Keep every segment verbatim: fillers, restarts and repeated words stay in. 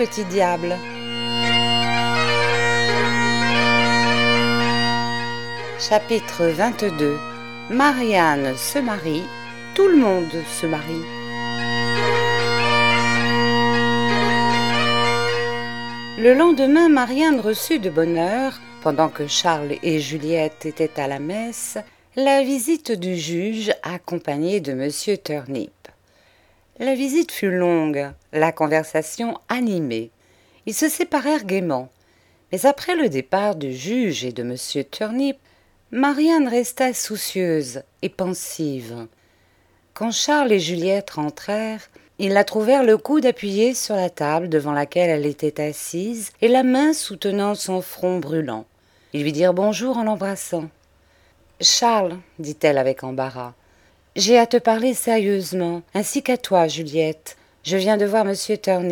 petit diable. Chapitre vingt-deux. Marianne se marie, tout le monde se marie. Le lendemain, Marianne reçut de bonne heure, pendant que Charles et Juliette étaient à la messe, la visite du juge accompagné de monsieur Turnip. La visite fut longue, la conversation animée. Ils se séparèrent gaiement. Mais après le départ du juge et de monsieur Turnip, Marianne resta soucieuse et pensive. Quand Charles et Juliette rentrèrent, ils la trouvèrent le coude appuyé sur la table devant laquelle elle était assise et la main soutenant son front brûlant. Ils lui dirent bonjour en l'embrassant. « Charles, dit-elle avec embarras, j'ai à te parler sérieusement, ainsi qu'à toi, Juliette. Je viens de voir monsieur Turnip. »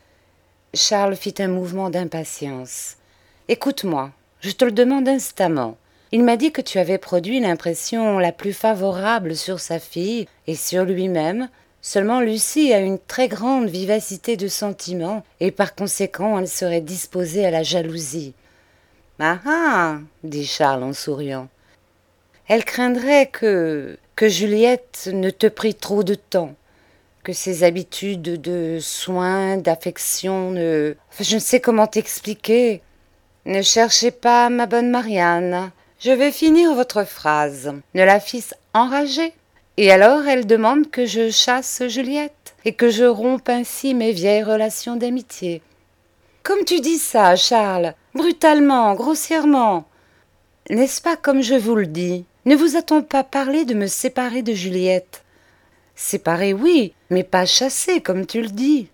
Charles fit un mouvement d'impatience. « Écoute-moi, je te le demande instamment. Il m'a dit que tu avais produit l'impression la plus favorable sur sa fille et sur lui-même. Seulement Lucie a une très grande vivacité de sentiment et par conséquent elle serait disposée à la jalousie. »« Ah ah !» dit Charles en souriant. « Elle craindrait que, que Juliette ne te prît trop de temps, que ses habitudes de soins, d'affection ne... Enfin, je ne sais comment t'expliquer. Ne cherchez pas, ma bonne Marianne. Je vais finir votre phrase. Ne la fisse enragée. Et alors elle demande que je chasse Juliette et que je rompe ainsi mes vieilles relations d'amitié. Comme tu dis ça, Charles, brutalement, grossièrement. N'est-ce pas comme je vous le dis? Ne vous a-t-on pas parlé de me séparer de Juliette? Séparer, oui, mais pas chasser, comme tu le dis.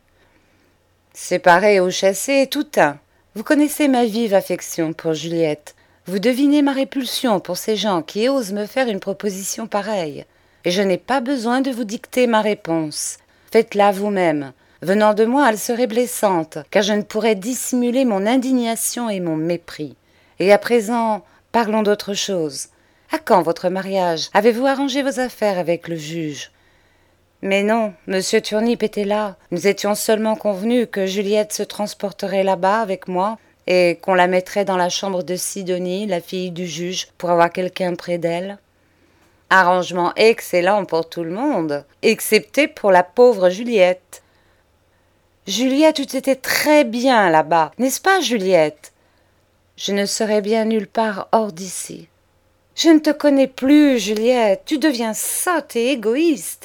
Séparer ou chasser, tout un. Vous connaissez ma vive affection pour Juliette. Vous devinez ma répulsion pour ces gens qui osent me faire une proposition pareille. Et je n'ai pas besoin de vous dicter ma réponse. Faites-la vous-même. Venant de moi, elle serait blessante, car je ne pourrais dissimuler mon indignation et mon mépris. Et à présent, parlons d'autre chose. À quand votre mariage? Avez-vous arrangé vos affaires avec le juge? Mais non, monsieur Turnip était là. Nous étions seulement convenus que Juliette se transporterait là-bas avec moi et qu'on la mettrait dans la chambre de Sidonie, la fille du juge, pour avoir quelqu'un près d'elle. Arrangement excellent pour tout le monde, excepté pour la pauvre Juliette. Juliette eût été très bien là-bas, n'est-ce pas, Juliette? Je ne serais bien nulle part hors d'ici. Je ne te connais plus, Juliette, tu deviens sotte et égoïste.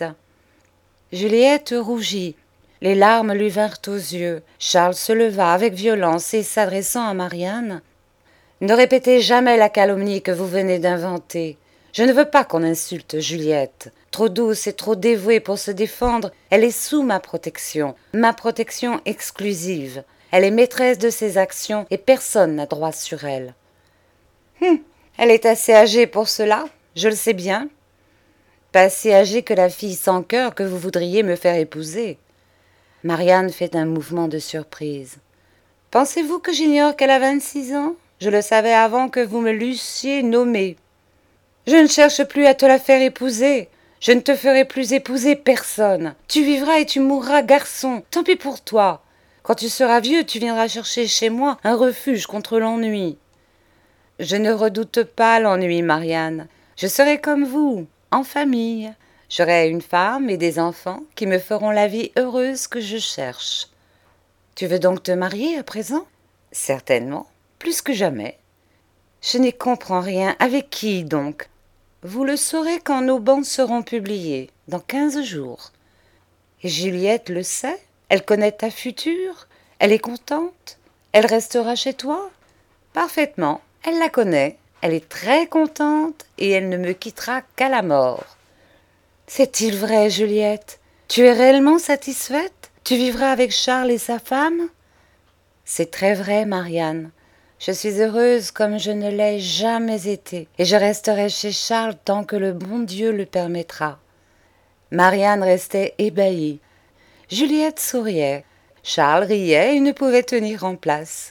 Juliette rougit. Les larmes lui vinrent aux yeux. Charles se leva avec violence et, s'adressant à Marianne, « Ne répétez jamais la calomnie que vous venez d'inventer. Je ne veux pas qu'on insulte Juliette. Trop douce et trop dévouée pour se défendre, elle est sous ma protection, ma protection exclusive. Elle est maîtresse de ses actions et personne n'a droit sur elle. Hum, elle est assez âgée pour cela, je le sais bien. Pas si âgée que la fille sans cœur que vous voudriez me faire épouser. » Marianne fait un mouvement de surprise. « Pensez-vous que j'ignore qu'elle a vingt-six ans? Je le savais avant que vous me l'eussiez nommée. Je ne cherche plus à te la faire épouser. Je ne te ferai plus épouser personne. Tu vivras et tu mourras garçon. Tant pis pour toi. Quand tu seras vieux, tu viendras chercher chez moi un refuge contre l'ennui. » Je ne redoute pas l'ennui, Marianne. Je serai comme vous, en famille. J'aurai une femme et des enfants qui me feront la vie heureuse que je cherche. Tu veux donc te marier à présent? Certainement, plus que jamais. Je n'y comprends rien. Avec qui donc? Vous le saurez quand nos bans seront publiés, dans quinze jours. Et Juliette le sait? Elle connaît ta future? Elle est contente? Elle restera chez toi? Parfaitement, elle la connaît. Elle est très contente et elle ne me quittera qu'à la mort. C'est-il vrai, Juliette? Tu es réellement satisfaite? Tu vivras avec Charles et sa femme? C'est très vrai, Marianne. Je suis heureuse comme je ne l'ai jamais été, et je resterai chez Charles tant que le bon Dieu le permettra. Marianne restait ébahie. Juliette souriait. Charles riait et ne pouvait tenir en place.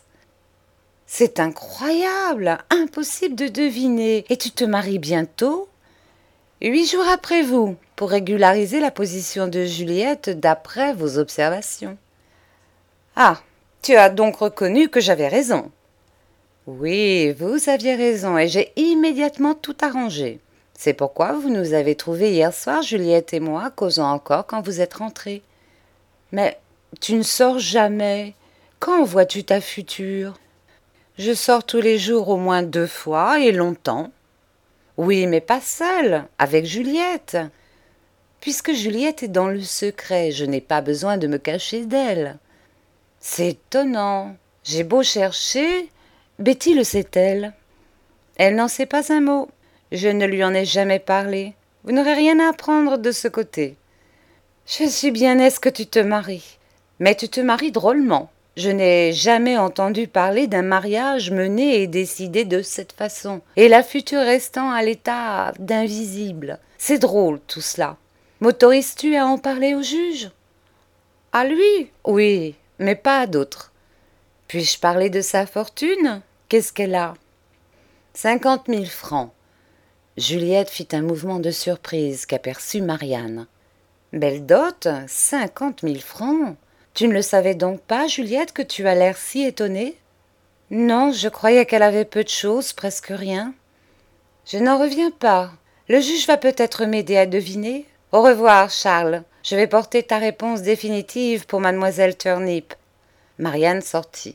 « C'est incroyable, impossible de deviner. Et tu te maries bientôt? » Huit jours après vous, pour régulariser la position de Juliette d'après vos observations. Ah, tu as donc reconnu que j'avais raison. Oui, vous aviez raison, et j'ai immédiatement tout arrangé. C'est pourquoi vous nous avez trouvés hier soir, Juliette et moi, causant encore quand vous êtes rentrés. Mais tu ne sors jamais. Quand vois-tu ta future? Je sors tous les jours au moins deux fois, et longtemps. Oui, mais pas seule, avec Juliette. Puisque Juliette est dans le secret, je n'ai pas besoin de me cacher d'elle. C'est étonnant. J'ai beau chercher, Betty le sait-elle? Elle n'en sait pas un mot. Je ne lui en ai jamais parlé. Vous n'aurez rien à apprendre de ce côté. Je suis bien aise que tu te maries. Mais tu te maries drôlement. Je n'ai jamais entendu parler d'un mariage mené et décidé de cette façon, et la future restant à l'état d'invisible. C'est drôle tout cela. M'autorises-tu à en parler au juge? À lui? Oui, mais pas à d'autres. Puis-je parler de sa fortune? Qu'est-ce qu'elle a? Cinquante mille francs. Juliette fit un mouvement de surprise qu'aperçut Marianne. Belle dot, cinquante mille francs. Tu ne le savais donc pas, Juliette, que tu as l'air si étonnée? Non, je croyais qu'elle avait peu de choses, presque rien. Je n'en reviens pas. Le juge va peut-être m'aider à deviner. Au revoir, Charles. Je vais porter ta réponse définitive pour mademoiselle Turnip. Marianne sortit.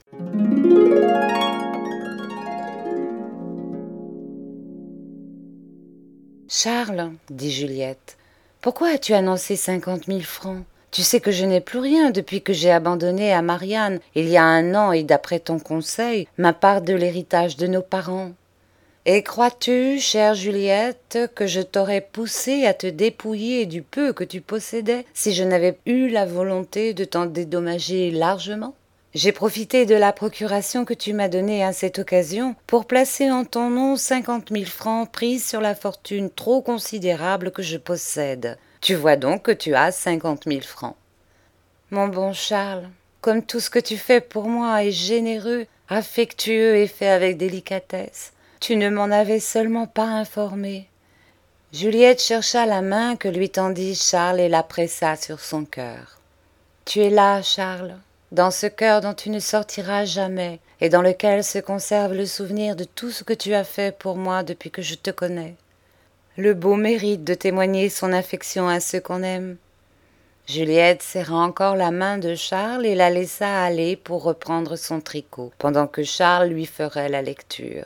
Charles, dit Juliette, pourquoi as-tu annoncé cinquante mille francs? Tu sais que je n'ai plus rien depuis que j'ai abandonné à Marianne, il y a un an et d'après ton conseil, ma part de l'héritage de nos parents. Et crois-tu, chère Juliette, que je t'aurais poussé à te dépouiller du peu que tu possédais si je n'avais eu la volonté de t'en dédommager largement? J'ai profité de la procuration que tu m'as donnée à cette occasion pour placer en ton nom cinquante mille francs pris sur la fortune trop considérable que je possède. Tu vois donc que tu as cinquante mille francs. Mon bon Charles, comme tout ce que tu fais pour moi est généreux, affectueux et fait avec délicatesse, tu ne m'en avais seulement pas informé. Juliette chercha la main que lui tendit Charles et la pressa sur son cœur. Tu es là, Charles, dans ce cœur dont tu ne sortiras jamais, et dans lequel se conserve le souvenir de tout ce que tu as fait pour moi depuis que je te connais. Le beau mérite de témoigner son affection à ceux qu'on aime. Juliette serra encore la main de Charles et la laissa aller pour reprendre son tricot, pendant que Charles lui ferait la lecture.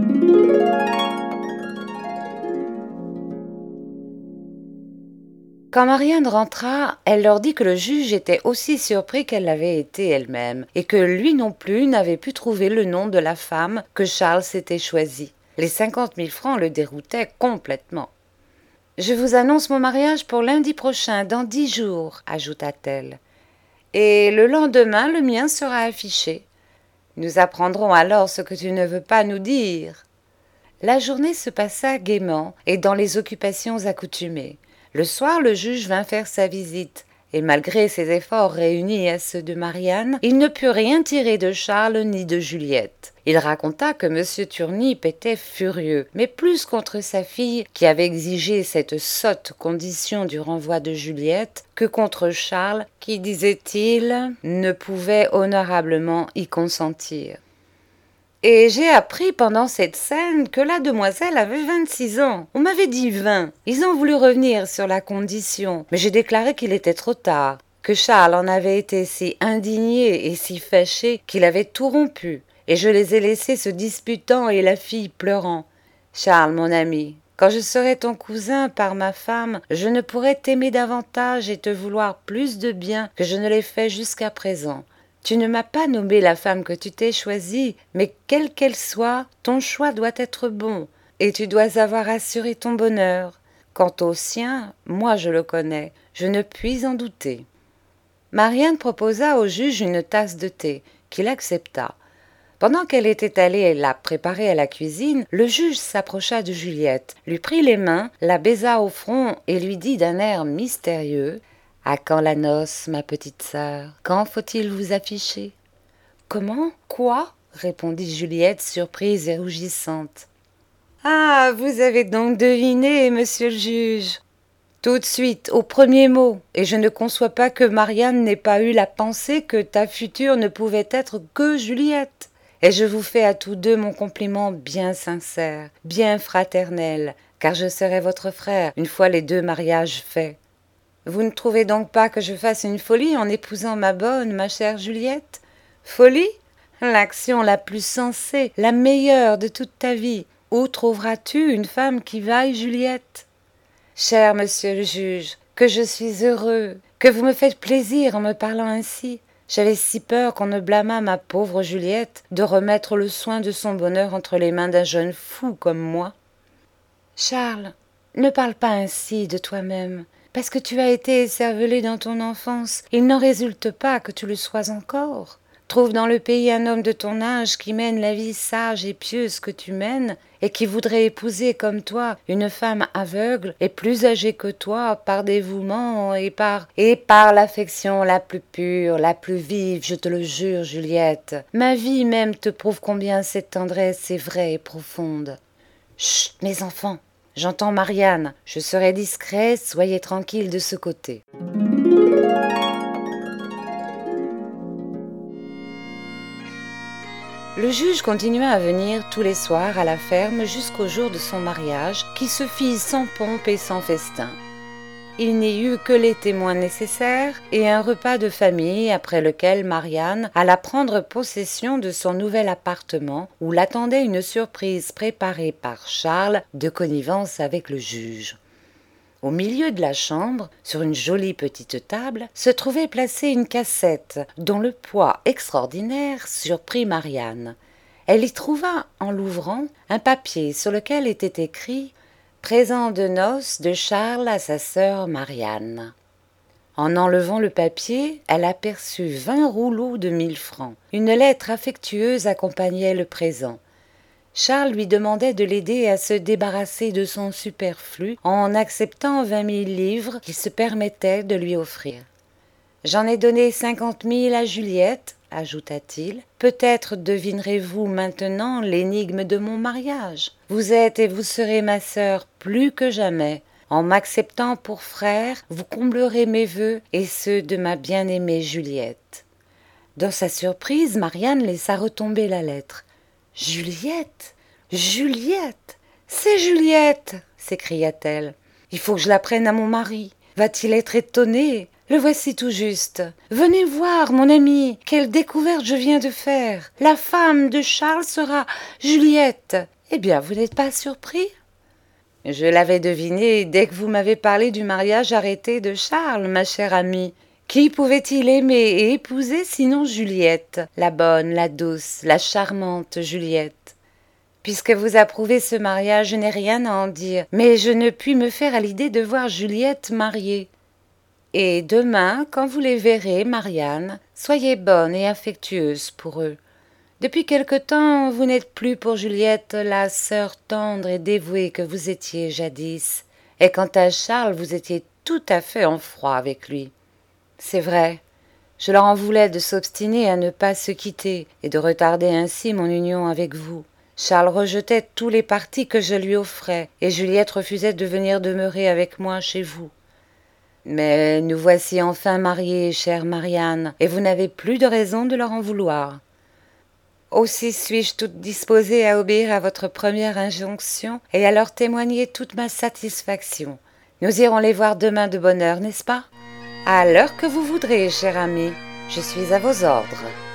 Quand Marianne rentra, elle leur dit que le juge était aussi surpris qu'elle l'avait été elle-même, et que lui non plus n'avait pu trouver le nom de la femme que Charles s'était choisie. Les cinquante mille francs le déroutaient complètement. « Je vous annonce mon mariage pour lundi prochain, dans dix jours, ajouta-t-elle. Et le lendemain, le mien sera affiché. Nous apprendrons alors ce que tu ne veux pas nous dire. » La journée se passa gaiement et dans les occupations accoutumées. Le soir, le juge vint faire sa visite, et malgré ses efforts réunis à ceux de Marianne, il ne put rien tirer de Charles ni de Juliette. Il raconta que M. Turnip était furieux, mais plus contre sa fille, qui avait exigé cette sotte condition du renvoi de Juliette, que contre Charles, qui, disait-il, ne pouvait honorablement y consentir. Et j'ai appris pendant cette scène que la demoiselle avait vingt-six ans. On m'avait dit vingt. Ils ont voulu revenir sur la condition, mais j'ai déclaré qu'il était trop tard, que Charles en avait été si indigné et si fâché qu'il avait tout rompu, et je les ai laissés se disputant et la fille pleurant. Charles, mon ami, quand je serai ton cousin par ma femme, je ne pourrai t'aimer davantage et te vouloir plus de bien que je ne l'ai fait jusqu'à présent. Tu ne m'as pas nommé la femme que tu t'es choisie, mais quelle qu'elle soit, ton choix doit être bon, et tu dois avoir assuré ton bonheur. Quant au sien, moi je le connais, je ne puis en douter. Marianne proposa au juge une tasse de thé, qu'il accepta. Pendant qu'elle était allée la préparer à la cuisine, le juge s'approcha de Juliette, lui prit les mains, la baisa au front et lui dit d'un air mystérieux: « À quand la noce, ma petite sœur? Quand faut-il vous afficher ?»« Comment? Quoi ?» répondit Juliette, surprise et rougissante. « Ah, vous avez donc deviné, monsieur le juge !» Tout de suite, au premier mot, et je ne conçois pas que Marianne n'ait pas eu la pensée que ta future ne pouvait être que Juliette. Et je vous fais à tous deux mon compliment bien sincère, bien fraternel, car je serai votre frère une fois les deux mariages faits. Vous ne trouvez donc pas que je fasse une folie en épousant ma bonne, ma chère Juliette? Folie? L'action la plus sensée, la meilleure de toute ta vie. Où trouveras-tu une femme qui vaille Juliette? Cher monsieur le juge, que je suis heureux, que vous me faites plaisir en me parlant ainsi. J'avais si peur qu'on ne blâmât ma pauvre Juliette de remettre le soin de son bonheur entre les mains d'un jeune fou comme moi. Charles, ne parle pas ainsi de toi-même. Parce que tu as été écervelé dans ton enfance, il n'en résulte pas que tu le sois encore. Trouve dans le pays un homme de ton âge qui mène la vie sage et pieuse que tu mènes, et qui voudrait épouser comme toi une femme aveugle et plus âgée que toi par dévouement et par et par l'affection la plus pure, la plus vive, je te le jure, Juliette. Ma vie même te prouve combien cette tendresse est vraie et profonde. Chut, mes enfants, j'entends Marianne, je serai discret, soyez tranquilles de ce côté. Le juge continua à venir tous les soirs à la ferme jusqu'au jour de son mariage, qui se fit sans pompe et sans festin. Il n'y eut que les témoins nécessaires et un repas de famille après lequel Marianne alla prendre possession de son nouvel appartement où l'attendait une surprise préparée par Charles de connivence avec le juge. Au milieu de la chambre, sur une jolie petite table, se trouvait placée une cassette dont le poids extraordinaire surprit Marianne. Elle y trouva, en l'ouvrant, un papier sur lequel était écrit « Présent de noces de Charles à sa sœur Marianne ». En enlevant le papier, elle aperçut vingt rouleaux de mille francs. Une lettre affectueuse accompagnait le présent. Charles lui demandait de l'aider à se débarrasser de son superflu en acceptant vingt mille livres qu'il se permettait de lui offrir. « J'en ai donné cinquante mille à Juliette, » ajouta-t-il. « Peut-être devinerez-vous maintenant l'énigme de mon mariage. Vous êtes et vous serez ma sœur plus que jamais. En m'acceptant pour frère, vous comblerez mes vœux et ceux de ma bien-aimée Juliette. » Dans sa surprise, Marianne laissa retomber la lettre. « Juliette, Juliette, c'est Juliette !» s'écria-t-elle. « Il faut que je la prenne à mon mari. Va-t-il être étonné? Le voici tout juste. Venez voir, mon ami, quelle découverte je viens de faire. La femme de Charles sera Juliette. Eh bien, vous n'êtes pas surpris? » « Je l'avais deviné dès que vous m'avez parlé du mariage arrêté de Charles, ma chère amie. Qui pouvait-il aimer et épouser sinon Juliette, la bonne, la douce, la charmante Juliette? Puisque vous approuvez ce mariage, je n'ai rien à en dire, mais je ne puis me faire à l'idée de voir Juliette mariée. Et demain, quand vous les verrez, Marianne, soyez bonne et affectueuse pour eux. Depuis quelque temps, vous n'êtes plus pour Juliette la sœur tendre et dévouée que vous étiez jadis, et quant à Charles, vous étiez tout à fait en froid avec lui. C'est vrai, je leur en voulais de s'obstiner à ne pas se quitter et de retarder ainsi mon union avec vous. Charles rejetait tous les partis que je lui offrais, et Juliette refusait de venir demeurer avec moi chez vous. Mais nous voici enfin mariés, chère Marianne, et vous n'avez plus de raison de leur en vouloir. Aussi suis-je toute disposée à obéir à votre première injonction et à leur témoigner toute ma satisfaction. Nous irons les voir demain de bonne heure, n'est-ce pas? À l'heure que vous voudrez, cher ami, je suis à vos ordres.